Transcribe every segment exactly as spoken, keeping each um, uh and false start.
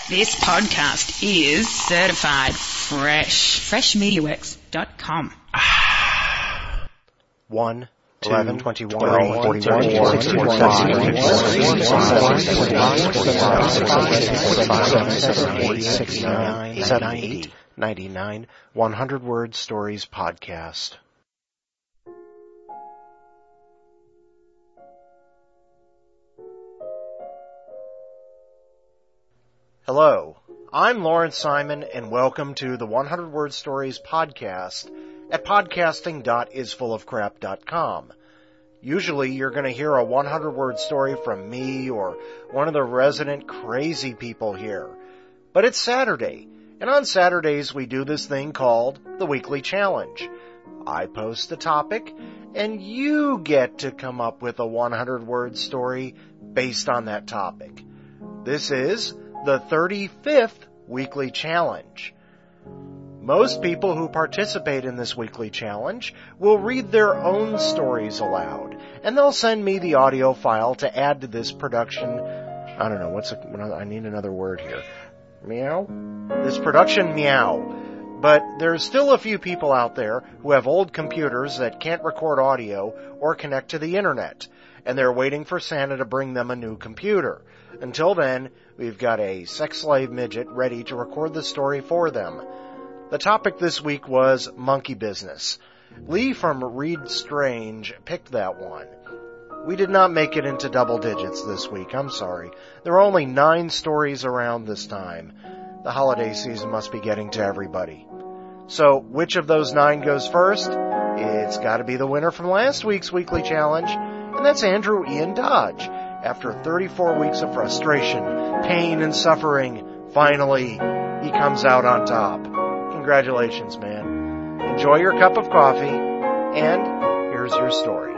This podcast is certified fresh. fresh media works dot com. One, eleven, twenty-one, twelve, forty-one, sixty-one, sixty-nine, seventy, ninety-nine, one hundred Word Stories Podcast. Hello, I'm Lawrence Simon, and welcome to the one hundred Word Stories Podcast at podcasting dot is full of crap dot com. Usually you're going to hear a one hundred word story from me or one of the resident crazy people here. But it's Saturday, and on Saturdays we do this thing called the Weekly Challenge. I post a topic, and you get to come up with a one hundred word story based on that topic. This is the thirty-fifth Weekly Challenge. Most people who participate in this weekly challenge will read their own stories aloud, and they'll send me the audio file to add to this production. I don't know, what's a, I need another word here. Meow? This production meow. But there's still a few people out there who have old computers that can't record audio or connect to the internet, and they're waiting for Santa to bring them a new computer. Until then, we've got a sex slave midget ready to record the story for them. The topic this week was monkey business. Lee from Reed Strange picked that one. We did not make it into double digits this week, I'm sorry. There are only nine stories around this time. The holiday season must be getting to everybody. So, which of those nine goes first? It's gotta be the winner from last week's weekly challenge, and that's Andrew Ian Dodge. After thirty-four weeks of frustration, pain, and suffering, finally, he comes out on top. Congratulations, man. Enjoy your cup of coffee, and here's your story.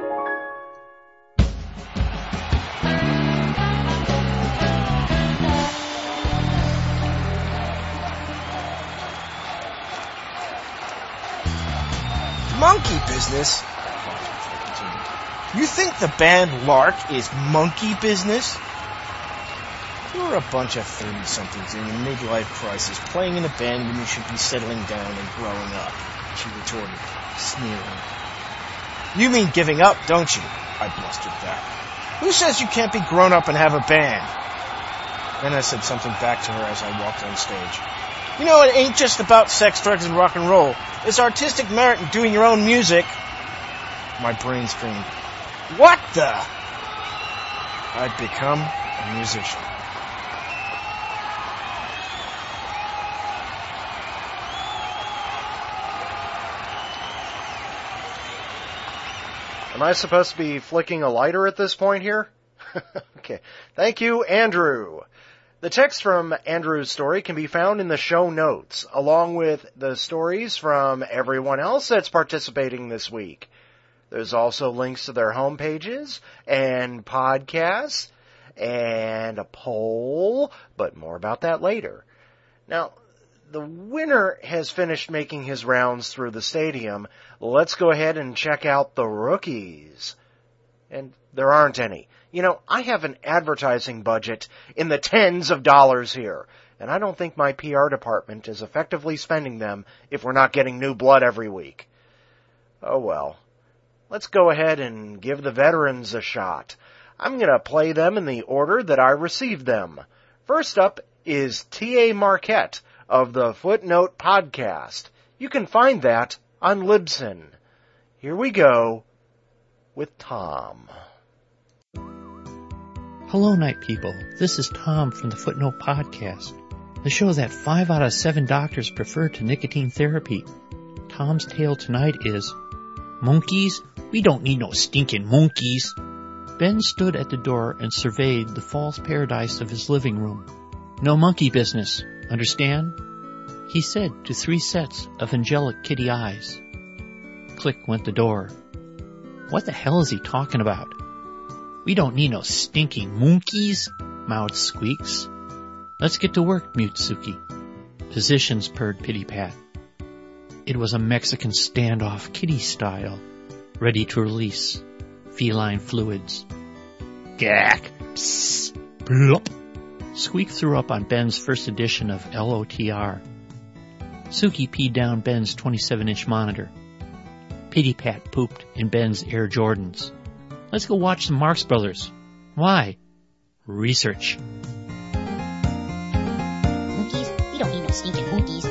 Monkey business? You think the band Lark is monkey business? You're a bunch of thirty-somethings in a midlife crisis playing in a band when you should be settling down and growing up, she retorted, sneering. You mean giving up, don't you? I blustered back. Who says you can't be grown up and have a band? Then I said something back to her as I walked on stage. You know, it ain't just about sex, drugs, and rock and roll. There's artistic merit in doing your own music. My brain screamed, what the? I'd become a musician. Am I supposed to be flicking a lighter at this point here? Okay. Thank you, Andrew. The text from Andrew's story can be found in the show notes, along with the stories from everyone else that's participating this week. There's also links to their homepages and podcasts and a poll, but more about that later. Now, the winner has finished making his rounds through the stadium. Let's go ahead and check out the rookies. And there aren't any. You know, I have an advertising budget in the tens of dollars here, and I don't think my P R department is effectively spending them if we're not getting new blood every week. Oh well. Let's go ahead and give the veterans a shot. I'm going to play them in the order that I received them. First up is T A Marquette of the Footnote Podcast. You can find that on Libsyn. Here we go with Tom. Hello, night people. This is Tom from the Footnote Podcast, the show that five out of seven doctors prefer to nicotine therapy. Tom's tale tonight is Monkeys? We don't need no stinking monkeys. Ben stood at the door and surveyed the false paradise of his living room. No monkey business, understand? He said to three sets of angelic kitty eyes. Click went the door. What the hell is he talking about? We don't need no stinking monkeys, mouthed Squeaks. Let's get to work, mewed Suki. Positions, purred Pitty Pat. It was a Mexican standoff kitty style, ready to release feline fluids. Gack, psst, plop. Squeak threw up on Ben's first edition of L O T R. Suki peed down Ben's twenty-seven inch monitor. Pitty Pat pooped in Ben's Air Jordans. Let's go watch some Marx Brothers. Why? Research. Monkeys? We don't need no stinking monkeys.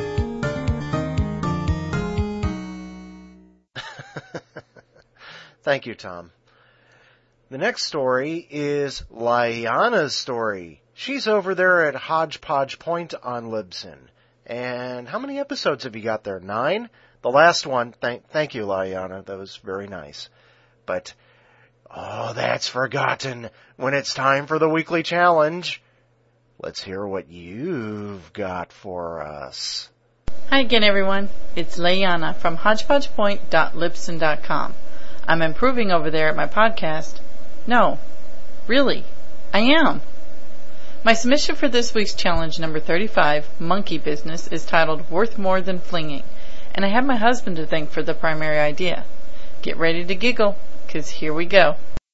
Thank you, Tom. The next story is Liana's story. She's over there at Hodgepodge Point on Libsyn. And how many episodes have you got there? Nine? The last one, thank, thank you, Liana. That was very nice. But, oh, that's forgotten when it's time for the weekly challenge. Let's hear what you've got for us. Hi again, everyone. It's Liana from hodgepodge point dot libsyn dot com. I'm improving over there at my podcast. No, really, I am. My submission for this week's challenge number thirty-five, Monkey Business, is titled Worth More Than Flinging, and I have my husband to thank for the primary idea. Get ready to giggle, 'cause here we go.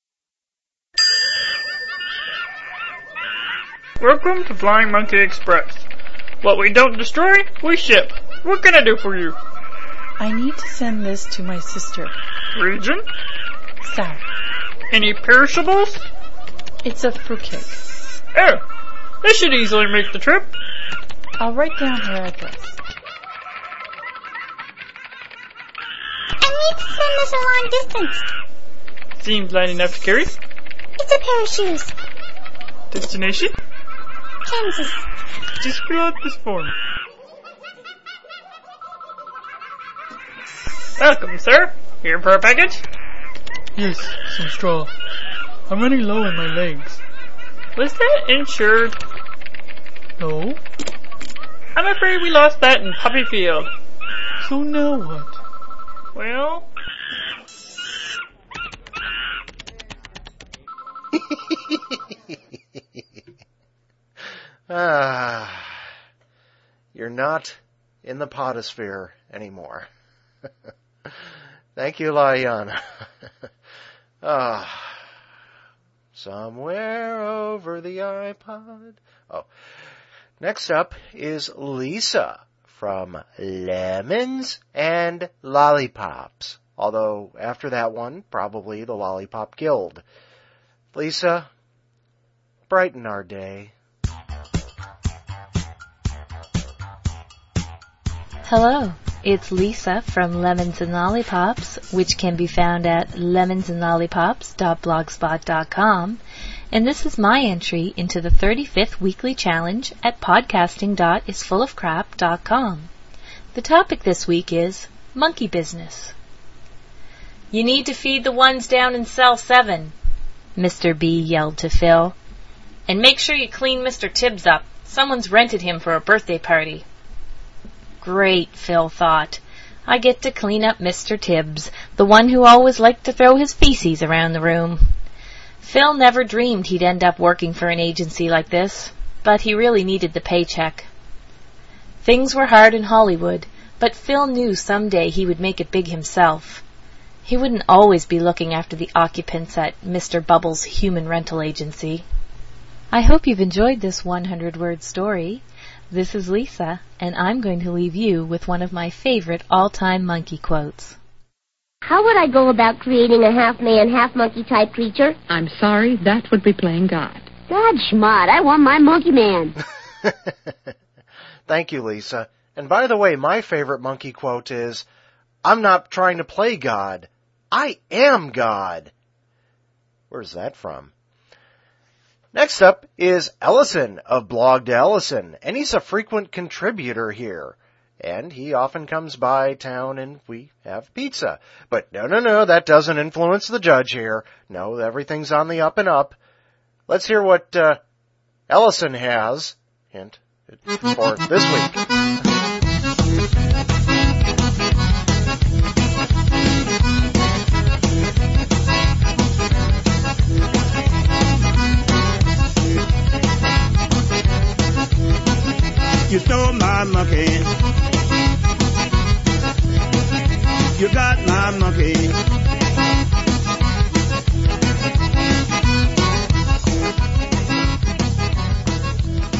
Welcome to Flying Monkey Express. What we don't destroy, we ship. What can I do for you? I need to send this to my sister. Region? South. Any perishables? It's a fruitcake. Oh, this should easily make the trip. I'll write down her address. I need to send this a long distance. Seems light enough to carry. It's a pair of shoes. Destination? Kansas. Just fill out this form. Welcome, sir. Here for a package? Yes, some straw. I'm running low on my legs. Was that insured? No? I'm afraid we lost that in Puppy Field. So now what? Well... Ah, you're not in the potosphere anymore. Thank you, Liana. Ah, somewhere over the iPod. Oh, next up is Lisa from Lemons and Lollipops. Although after that one, probably the Lollipop Guild. Lisa, brighten our day. Hello, it's Lisa from Lemons and Lollipops, which can be found at lemons and lollipops dot blogspot dot com, and this is my entry into the thirty-fifth weekly challenge at podcasting dot is full of crap dot com. The topic this week is monkey business. You need to feed the ones down in cell seven, Mister B yelled to Phil. And make sure you clean Mister Tibbs up. Someone's rented him for a birthday party. Great, Phil thought. I get to clean up Mister Tibbs, the one who always liked to throw his feces around the room. Phil never dreamed he'd end up working for an agency like this, but he really needed the paycheck. Things were hard in Hollywood, but Phil knew someday he would make it big himself. He wouldn't always be looking after the occupants at Mister Bubbles' human rental agency. I hope you've enjoyed this hundred word story. This is Lisa, and I'm going to leave you with one of my favorite all-time monkey quotes. How would I go about creating a half-man, half-monkey type creature? I'm sorry, that would be playing God. God schmott, I want my monkey man. Thank you, Lisa. And by the way, my favorite monkey quote is, I'm not trying to play God. I am God. Where's that from? Next up is Ellison of Blog to Ellison, and he's a frequent contributor here. And he often comes by town and we have pizza. But no, no, no, that doesn't influence the judge here. No, everything's on the up and up. Let's hear what uh, Ellison has, hint, for this week. You stole my monkey. You got my monkey.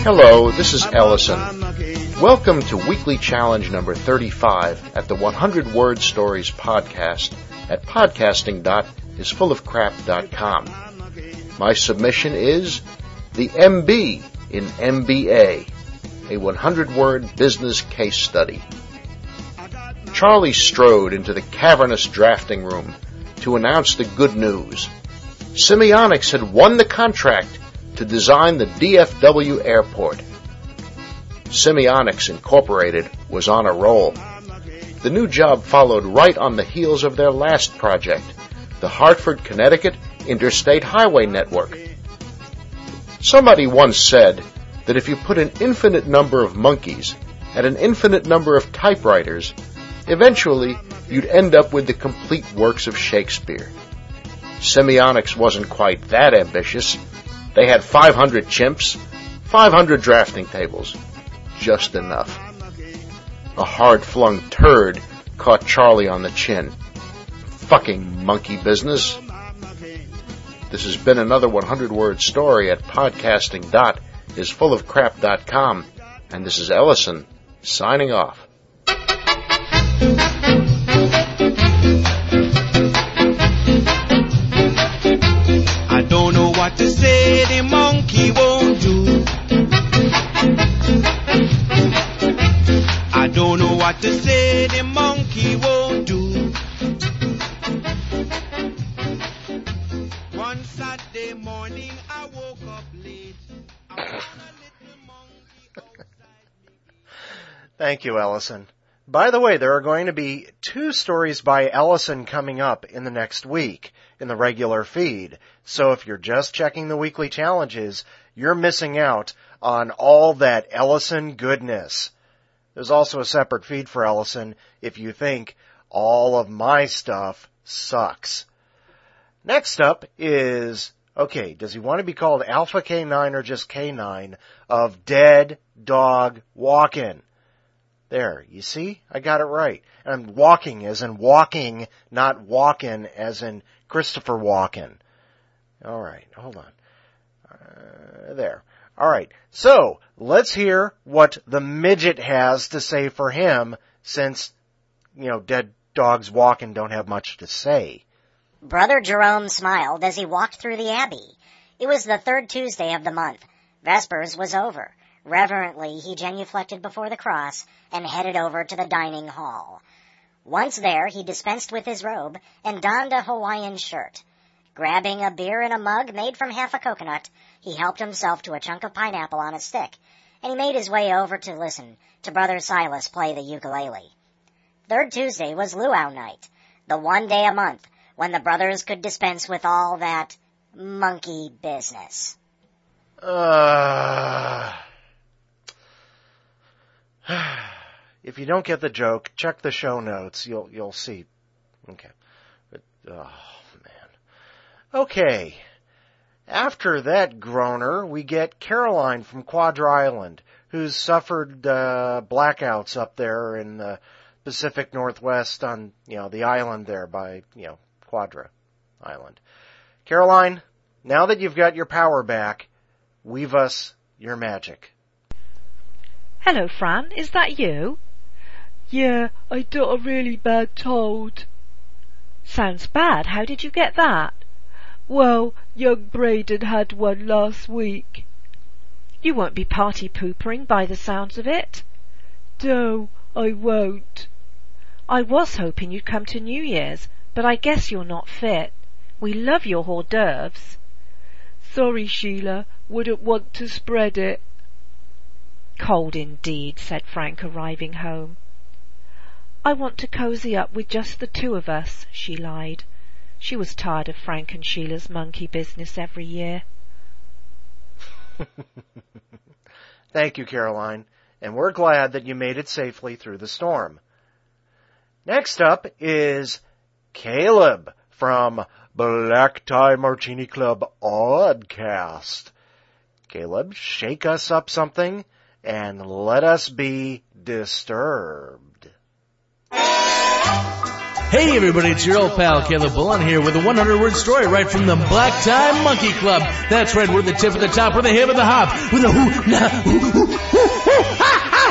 Hello, this is Ellison. Welcome to Weekly Challenge number thirty-five at the one hundred word Stories podcast at podcasting dot is full of crap dot com. My submission is the M B in M B A, a one hundred word business case study. Charlie strode into the cavernous drafting room to announce the good news. Simeonix had won the contract to design the D F W airport. Simeonix Incorporated was on a roll. The new job followed right on the heels of their last project, the Hartford, Connecticut Interstate Highway Network. Somebody once said that if you put an infinite number of monkeys and an infinite number of typewriters, eventually you'd end up with the complete works of Shakespeare. Simeonix wasn't quite that ambitious. They had five hundred chimps, five hundred drafting tables. Just enough. A hard-flung turd caught Charlie on the chin. Fucking monkey business. This has been another one hundred word story at podcasting dot is full of crap dot com, and this is Ellison signing off. I don't know what to say, the monkey won't do. I don't know what to say, the monkey won't do. One Saturday morning I woke up late. I found a little monkey outside. Thank you, Ellison. By the way, there are going to be two stories by Ellison coming up in the next week in the regular feed. So if you're just checking the weekly challenges, you're missing out on all that Ellison goodness. There's also a separate feed for Ellison if you think all of my stuff sucks. Next up is, okay, does he want to be called Alpha K nine or just K nine of Dead Dog Walkin'? There, you see? I got it right. And walking as in walking, not walkin' as in Christopher Walken. All right, hold on. Uh, there. All right, so let's hear what the midget has to say for him since, you know, Dead Dogs Walkin' don't have much to say. Brother Jerome smiled as he walked through the abbey. It was the third Tuesday of the month. Vespers was over. Reverently, he genuflected before the cross and headed over to the dining hall. Once there, he dispensed with his robe and donned a Hawaiian shirt. Grabbing a beer in a mug made from half a coconut, he helped himself to a chunk of pineapple on a stick, and he made his way over to listen to Brother Silas play the ukulele. Third Tuesday was luau night, the one day a month when the brothers could dispense with all that monkey business. Uh... If you don't get the joke, check the show notes. You'll you'll see. Okay. But, oh, man. Okay. After that groaner, we get Caroline from Quadra Island, who's suffered uh, blackouts up there in the Pacific Northwest on, you know, the island there by, you know, Quadra Island. Caroline, now that you've got your power back, weave us your magic. Hello, Fran. Is that you? Yeah, I got a really bad cold. Sounds bad. How did you get that? Well, young Braden had one last week. You won't be party poopering by the sounds of it. No, I won't. I was hoping you'd come to New Year's, but I guess you're not fit. We love your hors d'oeuvres. Sorry, Sheila. Wouldn't want to spread it. Cold indeed, said Frank, arriving home. I want to cosy up with just the two of us, she lied. She was tired of Frank and Sheila's monkey business every year. Thank you, Caroline, and we're glad that you made it safely through the storm. Next up is Caleb from Black Tie Martini Club Oddcast. Caleb, shake us up something and let us be disturbed. Hey everybody, it's your old pal Caleb Bullen here with a hundred word story right from the Black Tie Monkey Club. That's right, we're the tip of the top, we're the hip of the hop, with the hoo, nah, hoo, hoo, hoo, hoo, ha, ha,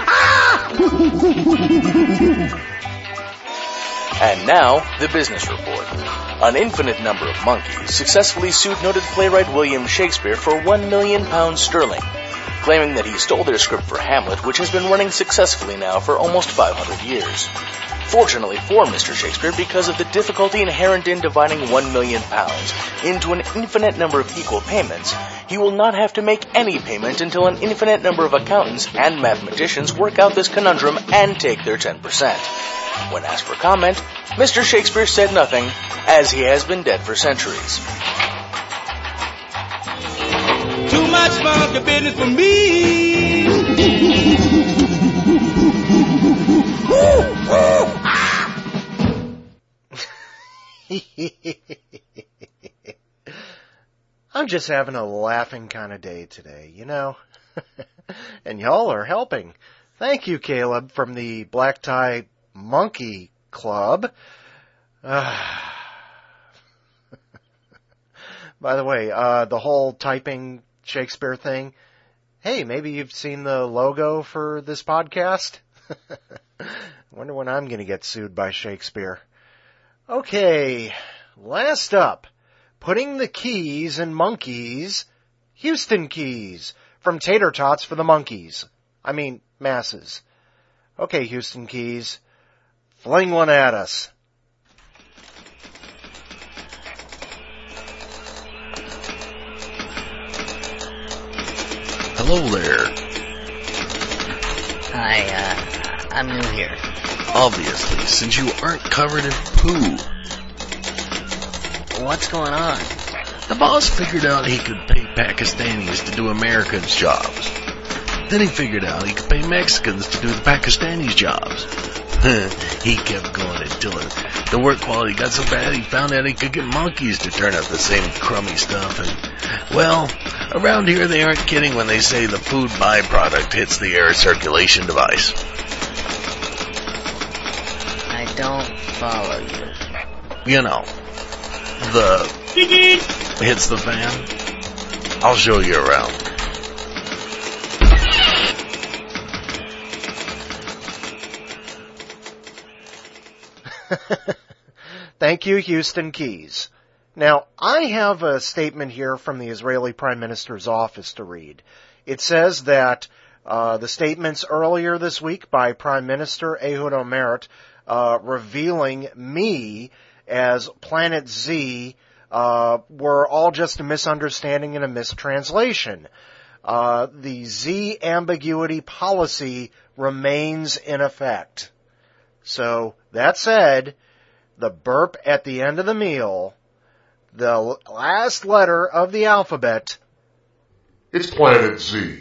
ha. And now, the business report. An infinite number of monkeys successfully sued noted playwright William Shakespeare for one million pounds sterling, claiming that he stole their script for Hamlet, which has been running successfully now for almost five hundred years. Fortunately for Mister Shakespeare, because of the difficulty inherent in dividing one million pounds into an infinite number of equal payments, he will not have to make any payment until an infinite number of accountants and mathematicians work out this conundrum and take their ten percent. When asked for comment, Mister Shakespeare said nothing, as he has been dead for centuries. Too much monkey business for me. I'm just having a laughing kind of day today, you know? And y'all are helping. Thank you, Caleb, from the Black Tie Monkey Club. Uh, by the way, uh, the whole typing Shakespeare thing, hey, maybe you've seen the logo for this podcast? I wonder when I'm going to get sued by Shakespeare. Okay, last up, putting the keys in monkeys, Houston Keys, from Tater Tots for the Monkeys. I mean, masses. Okay, Houston Keys, fling one at us. Hello there. Hi, uh, I'm new here. Obviously, since you aren't covered in poo. What's going on? The boss figured out he could pay Pakistanis to do Americans' jobs. Then he figured out he could pay Mexicans to do the Pakistanis' jobs. He kept going until the work quality got so bad he found out he could get monkeys to turn out the same crummy stuff. And, well, around here they aren't kidding when they say the food byproduct hits the air circulation device. I don't follow you. You know, the hits the fan. I'll show you around. Thank you, Houston Keys. Now, I have a statement here from the Israeli Prime Minister's office to read. It says that uh, the statements earlier this week by Prime Minister Ehud Olmert uh, revealing me as Planet Z uh, were all just a misunderstanding and a mistranslation. Uh, the Z ambiguity policy remains in effect. So, that said, the burp at the end of the meal, the last letter of the alphabet, it's Planet Z.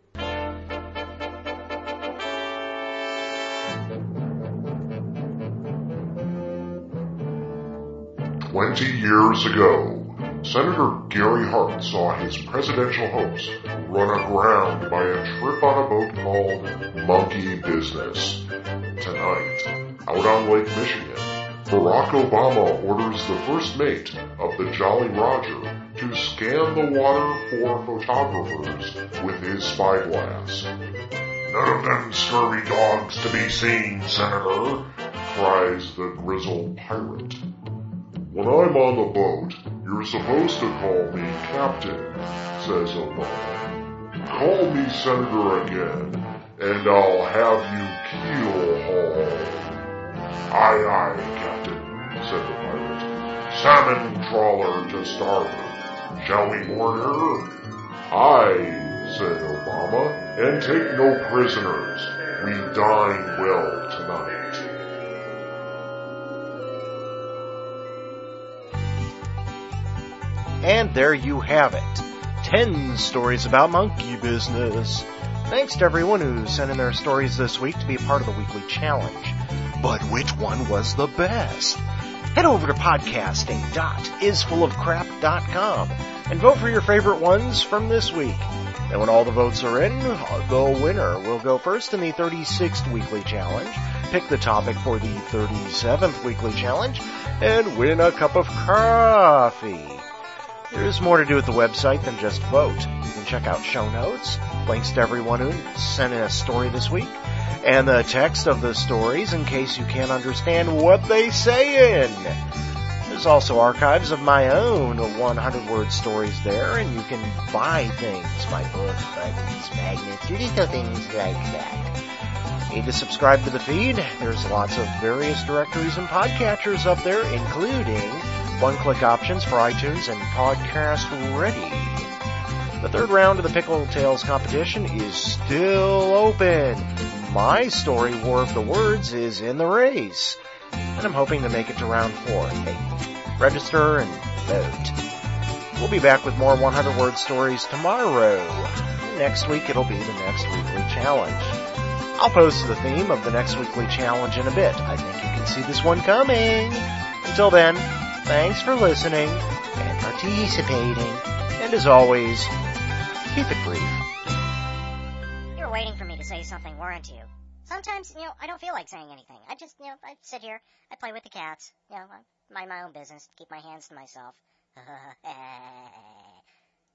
Twenty years ago, Senator Gary Hart saw his presidential hopes run aground by a trip on a boat called Monkey Business. Tonight, out on Lake Michigan, Barack Obama orders the first mate of the Jolly Roger to scan the water for photographers with his spyglass. None of them scurvy dogs to be seen, Senator, cries the grizzled pirate. When I'm on the boat, you're supposed to call me Captain, says Obama. Call me Senator again, and I'll have you keel haul. Aye, aye, Captain, said the pirate. Salmon trawler to starboard. Shall we board her? Aye, said Obama, and take no prisoners. We dine well tonight. And there you have it. Ten stories about monkey business. Thanks to everyone who sent in their stories this week to be a part of the weekly challenge. But which one was the best? Head over to podcasting dot is full of crap dot com and vote for your favorite ones from this week. And when all the votes are in, the winner will go first in the thirty-sixth weekly challenge pick the topic for the thirty-seventh weekly challenge, and win a cup of coffee. There's more to do at the website than just vote. You can check out show notes, links to everyone who sent in a story this week, and the text of the stories in case you can't understand what they say in. There's also archives of my own hundred-word stories there, and you can buy things, my book, buttons, magnets, little things like that. Need to subscribe to the feed? There's lots of various directories and podcatchers up there, including one-click options for iTunes and Podcast Ready. The third round of the Pickle Tales competition is still open. My story, War of the Words, is in the race, and I'm hoping to make it to round four. Hey, register and vote. We'll be back with more hundred-word stories tomorrow. Next week, it'll be the next weekly challenge. I'll post the theme of the next weekly challenge in a bit. I think you can see this one coming. Until then, thanks for listening and participating. And as always, keep it brief. You were waiting for me to say something, weren't you? Sometimes, you know, I don't feel like saying anything. I just, you know, I sit here, I play with the cats, you know, I mind my own business, keep my hands to myself.